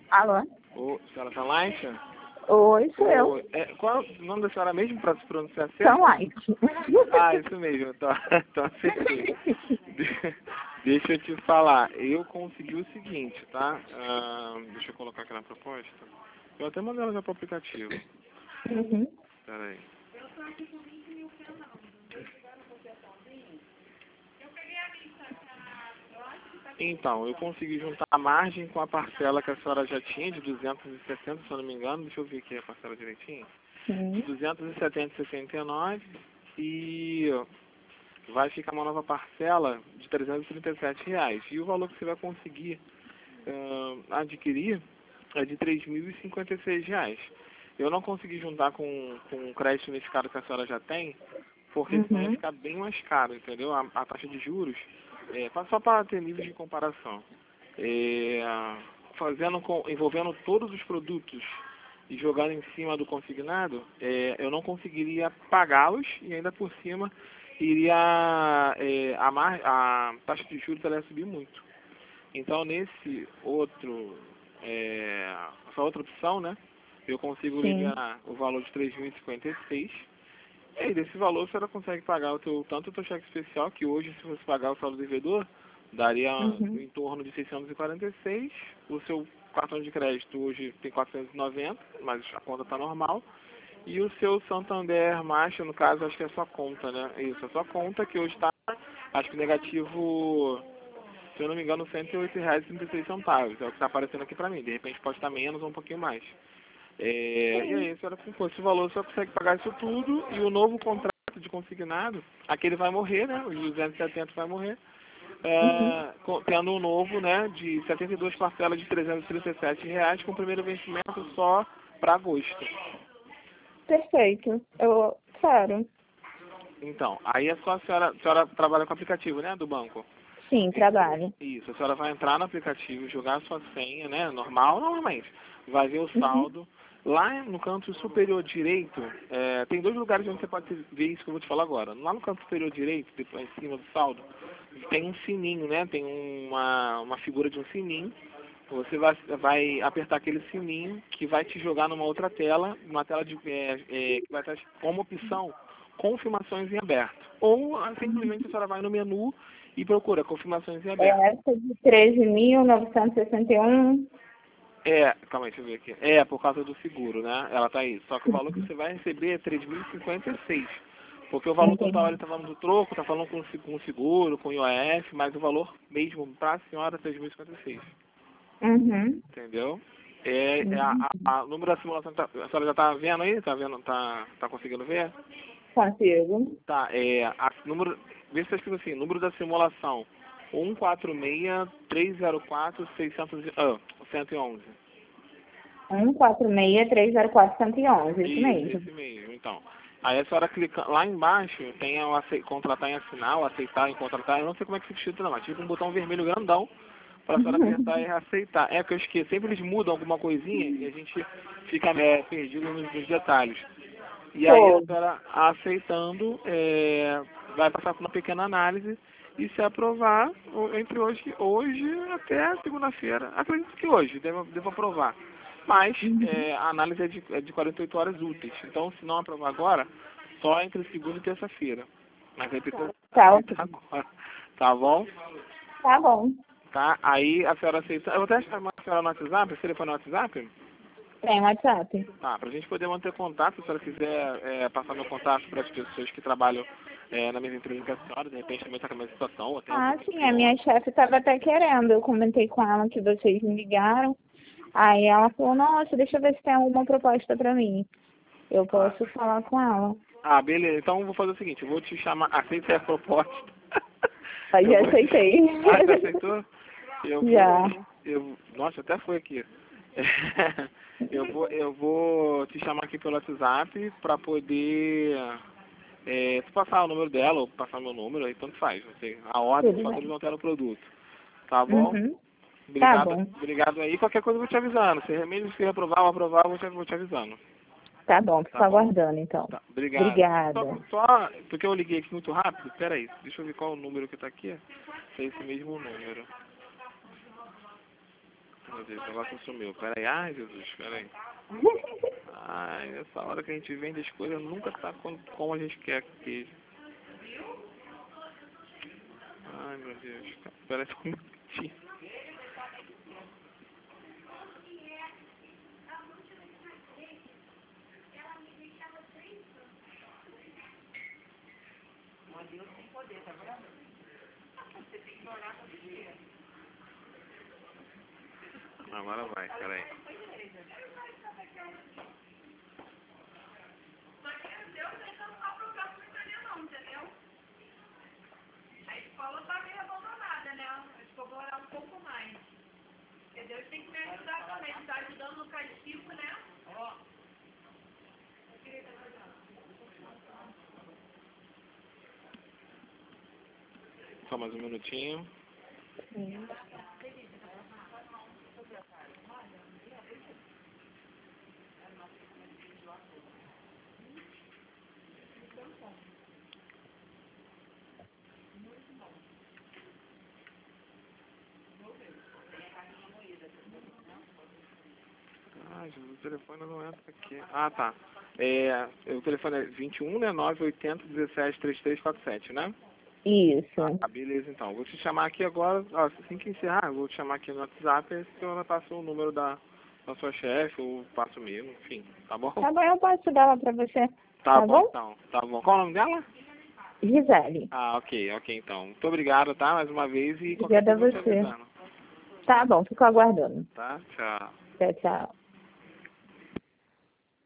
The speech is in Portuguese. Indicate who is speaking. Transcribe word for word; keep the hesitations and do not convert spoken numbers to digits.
Speaker 1: Alô?
Speaker 2: Ô, senhora Sunlight?
Speaker 1: Oi, sou eu.
Speaker 2: Ô, é, qual é o nome da senhora mesmo para se pronunciar certo?
Speaker 1: Sunlight.
Speaker 2: Ah, isso mesmo, então, então acertei. De- Deixa eu te falar, eu consegui o seguinte, tá? Ah, deixa eu colocar aqui na proposta. Eu até mandei ela já pro aplicativo.
Speaker 1: Uhum.
Speaker 2: Pera aí. Então, eu consegui juntar a margem com a parcela que a senhora já tinha, de duzentos e sessenta, se eu não me engano. Deixa eu ver aqui a parcela direitinho.
Speaker 1: Sim.
Speaker 2: duzentos e setenta e sessenta e nove e vai ficar uma nova parcela de trezentos e trinta e sete reais. E o valor que você vai conseguir uh, adquirir é de três mil e cinquenta e seis reais. Eu não consegui juntar com, com o crédito nesse caso que a senhora já tem, porque senão ia
Speaker 1: Uhum.
Speaker 2: ficar bem mais caro, entendeu? A, a taxa de juros, é, só para ter nível de comparação. É, fazendo com, envolvendo todos os produtos e jogando em cima do consignado, é, eu não conseguiria pagá-los e ainda por cima iria é, a, mar, a taxa de juros ela ia subir muito. Então nesse outro, é, essa outra opção, né, eu consigo
Speaker 1: Sim.
Speaker 2: ligar o valor de três mil e cinquenta e seis. E aí desse valor a senhora consegue pagar o teu, tanto o teu cheque especial, que hoje se você pagar o saldo devedor, daria
Speaker 1: Uhum.
Speaker 2: em torno de seiscentos e quarenta e seis. O seu cartão de crédito hoje tem quatrocentos e noventa, mas a conta está normal. E o seu Santander Marcha, no caso, acho que é a sua conta, né? Isso, a sua conta, que hoje está, acho que negativo, se eu não me engano, cento e oito reais e trinta e seis centavos. É o que está aparecendo aqui para mim. De repente pode estar menos ou um pouquinho mais. É, e aí, a senhora, com esse valor, você consegue pagar isso tudo e o novo contrato de consignado, aquele vai morrer, né? Os duzentos e setenta vai morrer.
Speaker 1: Uhum.
Speaker 2: É, com- tendo um novo, né, de setenta e duas parcelas de trezentos e trinta e sete reais, com o primeiro vencimento só para agosto.
Speaker 1: Perfeito. Eu quero.
Speaker 2: Então, aí é só a senhora, a senhora trabalha com o aplicativo, né, do banco?
Speaker 1: Sim, trabalho.
Speaker 2: Isso, a senhora vai entrar no aplicativo, jogar a sua senha, né, normal, normalmente. Vai ver o
Speaker 1: Uhum.
Speaker 2: saldo. Lá no canto superior direito, é, tem dois lugares onde você pode ver isso que eu vou te falar agora. Lá no canto superior direito, depois em cima do saldo, tem um sininho, né, tem uma, uma figura de um sininho. Você vai, vai apertar aquele sininho que vai te jogar numa outra tela, uma tela de, é, é, que vai estar como opção confirmações em aberto. Ou ah, simplesmente a senhora vai no menu e procura confirmações em aberto.
Speaker 1: É essa de treze mil novecentos e sessenta e um.
Speaker 2: É, calma aí, deixa eu ver aqui. É, por causa do seguro, né? Ela tá aí. Só que o valor que você vai receber é três mil e cinquenta e seis. Porque o valor total ele
Speaker 1: Entendi.
Speaker 2: tá falando do troco, tá falando com o com o seguro, com o I O F, mas o valor mesmo para a senhora é três mil e cinquenta e seis.
Speaker 1: Uhum.
Speaker 2: Entendeu? É, é a,
Speaker 1: Uhum.
Speaker 2: a, a o número da simulação, tá, a senhora já tá vendo aí? Tá vendo? Tá, tá conseguindo ver?
Speaker 1: Consigo.
Speaker 2: Tá, é, a, número, vê se tá escrito assim, número da simulação, um quatro seis, três zero quatro, seis zero zero, ah, cento e onze.
Speaker 1: um quatro seis, três zero quatro, um zero um, isso
Speaker 2: Isso,
Speaker 1: mesmo.
Speaker 2: esse mesmo, então. Aí a senhora clica, lá embaixo tem o acei, contratar em assinar, o aceitar em contratar, eu não sei como é que fica escrito não, mas tipo um botão vermelho grandão para a senhora apertar e aceitar. É que eu esqueço, sempre eles mudam alguma coisinha e a gente fica é, perdido nos, nos detalhes. E aí a
Speaker 1: Show.
Speaker 2: senhora aceitando, é, vai passar por uma pequena análise e se aprovar o- entre hoje, hoje até segunda-feira. Acredito que hoje devo, devo aprovar. Mas
Speaker 1: Uhum.
Speaker 2: é, a análise é de, é de quarenta e oito horas úteis. Então, se não aprovar agora, só entre segunda e terça-feira. Mas aí precisa
Speaker 1: Tá,
Speaker 2: aceitar
Speaker 1: ok.
Speaker 2: agora. Tá bom?
Speaker 1: Tá bom.
Speaker 2: Tá? Aí a senhora aceita. Eu vou até chamar a senhora no WhatsApp, se ele for no WhatsApp.
Speaker 1: Tem WhatsApp.
Speaker 2: Tá, para a gente poder manter contato, se a senhora quiser é, passar meu contato para as pessoas que trabalham é, na mesma empresa que a senhora, de repente também está com a mesma situação, ou até um
Speaker 1: Ah,
Speaker 2: pouquinho
Speaker 1: sim, a
Speaker 2: pior.
Speaker 1: minha chefe estava até querendo. Eu comentei com ela que vocês me ligaram. Aí ela falou, nossa, deixa eu ver se tem alguma proposta pra mim. Eu
Speaker 2: Ah,
Speaker 1: posso falar com ela.
Speaker 2: ah, beleza. Então eu vou fazer o seguinte, eu vou te chamar, aceita a proposta.
Speaker 1: Aí
Speaker 2: Eu
Speaker 1: já
Speaker 2: vou te...
Speaker 1: aceitei.
Speaker 2: Ah, já aceitou? Eu
Speaker 1: Já.
Speaker 2: vou. Eu... Nossa, até foi aqui. Eu vou, eu vou te chamar aqui pelo WhatsApp para poder é, tu passar o número dela ou passar meu número, aí tanto faz. Não sei. A ordem,
Speaker 1: Tudo
Speaker 2: só que eles
Speaker 1: bem.
Speaker 2: vão ter no produto. Tá bom?
Speaker 1: Uhum. Tá
Speaker 2: Obrigado,
Speaker 1: bom.
Speaker 2: obrigado aí. Qualquer coisa eu vou te avisando. Se mesmo se aprovar ou aprovar, eu vou te, vou te avisando.
Speaker 1: Tá bom,
Speaker 2: Tá
Speaker 1: fico
Speaker 2: bom?
Speaker 1: aguardando então.
Speaker 2: Tá, obrigado. Só,
Speaker 1: Obrigada.
Speaker 2: só porque eu liguei aqui muito rápido, peraí, deixa eu ver qual o número que tá aqui. É esse mesmo número. Meu Deus, o negócio sumiu. Peraí, ai Jesus, peraí. Ai, nessa hora que a gente vende as coisas nunca tá como, como a gente quer que... Ai meu Deus, peraí só um minutinho.
Speaker 3: Deus tem poder, tá vendo? Você tem que orar todo dia.
Speaker 2: Agora vai, peraí.
Speaker 3: Só que Deus não está pro próximo entender não, entendeu? A escola tá meio abandonada, né? Acho que eu vou orar um pouco mais. Porque Deus tem que me ajudar também. Ele tá ajudando no castigo, né? Ó.
Speaker 2: Só mais um minutinho.
Speaker 1: Sim.
Speaker 2: Ah, Jesus, o telefone não entra aqui. Ah, tá. É, o telefone é vinte e um, né? nove oito zero zero, dezessete, trinta e três quarenta e sete, né?
Speaker 1: Isso.
Speaker 2: Ah, beleza, então. Vou te chamar aqui agora, ó, assim que encerrar, eu vou te chamar aqui no WhatsApp, aí você vai passar o número da, da sua chefe, ou passo o meu, enfim, tá bom?
Speaker 1: Tá bom, eu posso dar lá pra você.
Speaker 2: Tá,
Speaker 1: Tá
Speaker 2: bom,
Speaker 1: bom?
Speaker 2: então. Tá bom. Qual o nome dela?
Speaker 1: Gisele.
Speaker 2: Ah, ok, ok, então. Muito obrigado, tá? Mais uma vez e
Speaker 1: Obrigada a
Speaker 2: coisa eu tô te
Speaker 1: você.
Speaker 2: avisando.
Speaker 1: Tá bom, fico aguardando.
Speaker 2: Tá? Tchau.
Speaker 1: Tchau, tchau.